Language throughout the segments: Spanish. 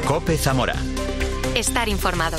COPE Zamora. Estar informado.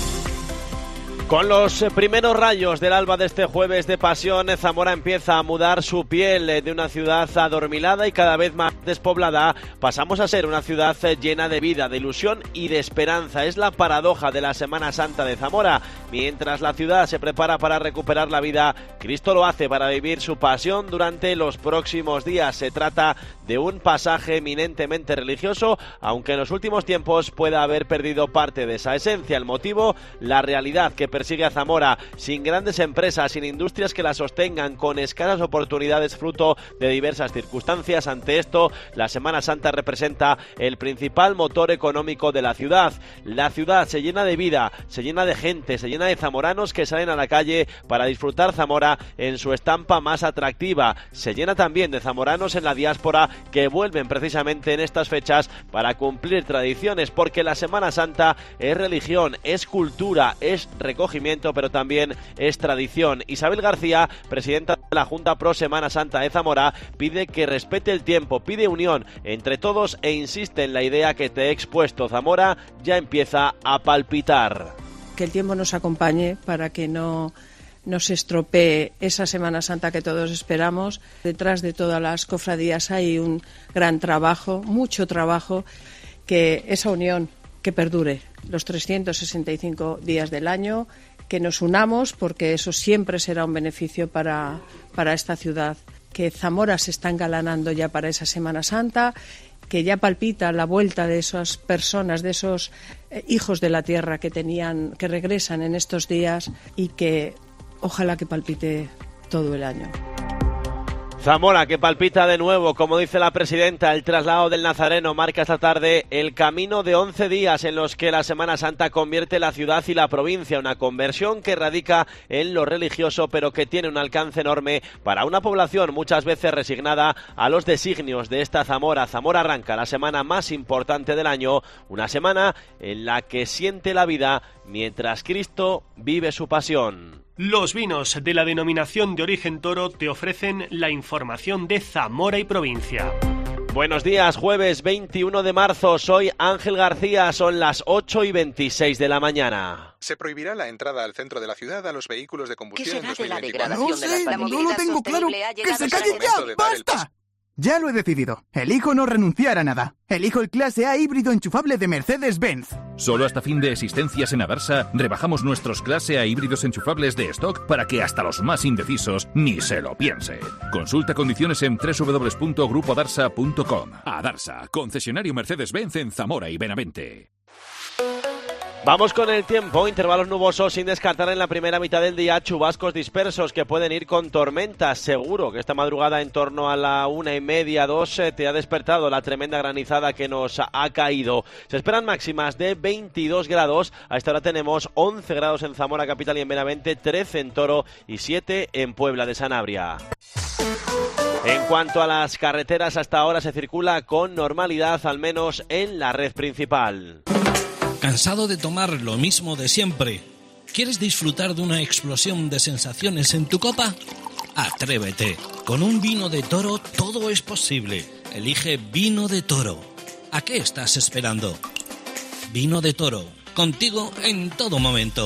Con los primeros rayos del alba de este jueves de pasión, Zamora empieza a mudar su piel de una ciudad adormilada y cada vez más despoblada. Pasamos a ser una ciudad llena de vida, de ilusión y de esperanza. Es la paradoja de la Semana Santa de Zamora. Mientras la ciudad se prepara para recuperar la vida, Cristo lo hace para vivir su pasión durante los próximos días. Se trata de un pasaje eminentemente religioso, aunque en los últimos tiempos pueda haber perdido parte de esa esencia. El motivo, la realidad que persigue a Zamora, sin grandes empresas, sin industrias que la sostengan, con escasas oportunidades fruto de diversas circunstancias. Ante esto, la Semana Santa representa el principal motor económico de la ciudad. La ciudad se llena de vida, se llena de gente, se llena de zamoranos que salen a la calle para disfrutar Zamora en su estampa más atractiva. Se llena también de zamoranos en la diáspora que vuelven precisamente en estas fechas para cumplir tradiciones, porque la Semana Santa es religión, es cultura, es recogimiento, pero también es tradición. Isabel García, presidenta de la Junta Pro Semana Santa de Zamora, pide que respete el tiempo, pide unión entre todos e insiste en la idea que te he expuesto. Zamora ya empieza a palpitar. Que el tiempo nos acompañe para que no se estropee esa Semana Santa que todos esperamos. Detrás de todas las cofradías hay un gran trabajo, mucho trabajo, que esa unión que perdure los 365 días del año, que nos unamos, porque eso siempre será un beneficio para esta ciudad. Que Zamora se está engalanando ya para esa Semana Santa, que ya palpita la vuelta de esas personas, de esos hijos de la tierra que regresan en estos días, y que ojalá que palpite todo el año. Zamora que palpita de nuevo, como dice la presidenta. El traslado del Nazareno marca esta tarde el camino de 11 días en los que la Semana Santa convierte la ciudad y la provincia. Una conversión que radica en lo religioso, pero que tiene un alcance enorme para una población muchas veces resignada a los designios de esta Zamora. Zamora arranca la semana más importante del año, una semana en la que siente la vida mientras Cristo vive su pasión. Los vinos de la denominación de origen Toro te ofrecen la información de Zamora y provincia. Buenos días, jueves 21 de marzo, soy Ángel García, son las 8:26 de la mañana. Se prohibirá la entrada al centro de la ciudad a los vehículos de combustión en 2024. No sé, no lo tengo claro. ¡Que se callen ya! ¡Basta! Ya lo he decidido. Elijo no renunciar a nada. Elijo el clase A híbrido enchufable de Mercedes-Benz. Solo hasta fin de existencias en Adarsa rebajamos nuestros clase A híbridos enchufables de stock para que hasta los más indecisos ni se lo piensen. Consulta condiciones en www.grupoadarsa.com. Adarsa, concesionario Mercedes-Benz en Zamora y Benavente. Vamos con el tiempo, intervalos nubosos sin descartar en la primera mitad del día chubascos dispersos que pueden ir con tormentas. Seguro que esta madrugada en torno a la 1:30, 2 te ha despertado la tremenda granizada que nos ha caído. Se esperan máximas de 22 grados, a esta hora tenemos 11 grados en Zamora capital y en Benavente, 13 en Toro y 7 en Puebla de Sanabria. En cuanto a las carreteras, hasta ahora se circula con normalidad, al menos en la red principal. ¿Cansado de tomar lo mismo de siempre? ¿Quieres disfrutar de una explosión de sensaciones en tu copa? Atrévete. Con un vino de Toro todo es posible. Elige Vino de Toro. ¿A qué estás esperando? Vino de Toro. Contigo en todo momento.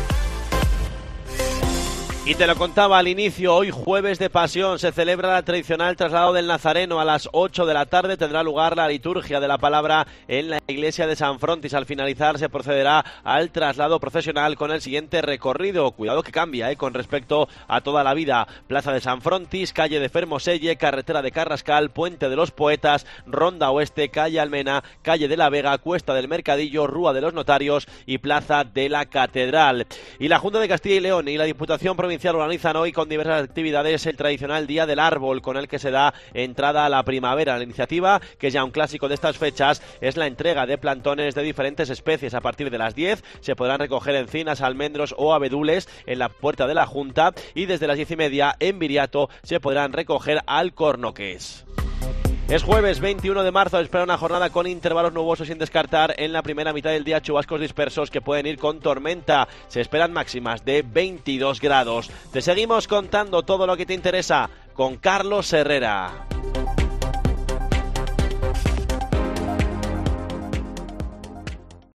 Y te lo contaba al inicio, hoy jueves de pasión se celebra la tradicional traslado del Nazareno. A las 8 de la tarde tendrá lugar la liturgia de la palabra en la iglesia de San Frontis. Al finalizar se procederá al traslado procesional con el siguiente recorrido. Cuidado que cambia con respecto a toda la vida. Plaza de San Frontis, calle de Fermoselle, carretera de Carrascal, Puente de los Poetas, Ronda Oeste, calle Almena, calle de la Vega, Cuesta del Mercadillo, Rúa de los Notarios y Plaza de la Catedral. Y la Junta de Castilla y León y la Diputación Provincial organizan hoy con diversas actividades el tradicional Día del Árbol, con el que se da entrada a la primavera. La iniciativa, que es ya un clásico de estas fechas, es la entrega de plantones de diferentes especies. A partir de las 10 se podrán recoger encinas, almendros o abedules en la puerta de la Junta, y desde las 10:30 en Viriato se podrán recoger alcornoques. Es jueves 21 de marzo, espera una jornada con intervalos nubosos sin descartar en la primera mitad del día chubascos dispersos que pueden ir con tormenta. Se esperan máximas de 22 grados. Te seguimos contando todo lo que te interesa con Carlos Herrera.